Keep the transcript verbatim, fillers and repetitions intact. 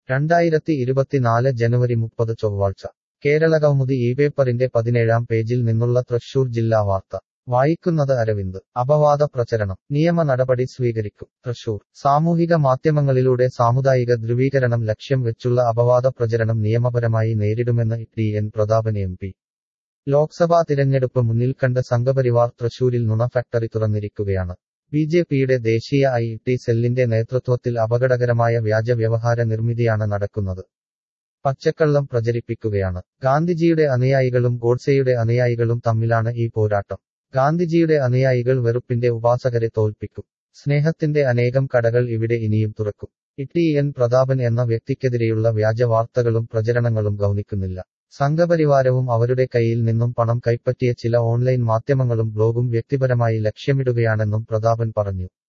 രണ്ടായിരത്തി ഇരുപത്തിനാല് ജനുവരി മുപ്പത് ചൊവ്വാഴ്ച കേരളകൗമുദി ഈ പേപ്പറിന്റെ പതിനേഴാം പേജിൽ നിന്നുള്ള തൃശൂർ ജില്ലാ വാർത്ത വായിക്കുന്നത് അരവിന്ദ്. അപവാദ പ്രചരണം നിയമ നടപടി സ്വീകരിക്കും. തൃശൂർ സാമൂഹിക മാധ്യമങ്ങളിലൂടെ സാമുദായിക ധ്രുവീകരണം ലക്ഷ്യം വെച്ചുള്ള അപവാദ പ്രചരണം നിയമപരമായി നേരിടുമെന്ന് T N Prathapan M P. Lok Sabha തിരഞ്ഞെടുപ്പ് മുന്നിൽ കണ്ട് സംഘപരിവാർ തൃശൂരിൽ നുണ ഫാക്ടറി തുറന്നിരിക്കുകയാണ്. ബി ജെ പിയുടെ ദേശീയ ഐ ടി സെല്ലിന്റെ നേതൃത്വത്തിൽ അപകടകരമായ വ്യാജ വ്യവഹാര നിർമ്മിതിയാണ് നടക്കുന്നത്. പച്ചക്കള്ളം പ്രചരിപ്പിക്കുകയാണ്. ഗാന്ധിജിയുടെ അനുയായികളും ഗോഡ്സെയുടെ അനുയായികളും തമ്മിലാണ് ഈ പോരാട്ടം. ഗാന്ധിജിയുടെ അനുയായികൾ വെറുപ്പിന്റെ ഉപാസകരെ തോൽപ്പിക്കും. സ്നേഹത്തിന്റെ അനേകം കടകൾ ഇവിടെ ഇനിയും തുറക്കും. ടി എൻ പ്രതാപൻ എന്ന വ്യക്തിക്കെതിരെയുള്ള വ്യാജ വാർത്തകളും പ്രചരണങ്ങളും ഗൗനിക്കുന്നില്ല. സംഘപരിവാരവും അവരുടെ കയ്യിൽ നിന്നും പണം കൈപ്പറ്റിയ ചില ഓൺലൈൻ മാധ്യമങ്ങളും ബ്ലോഗും വ്യക്തിപരമായി ലക്ഷ്യമിടുകയാണെന്നും പ്രതാപൻ പറഞ്ഞു.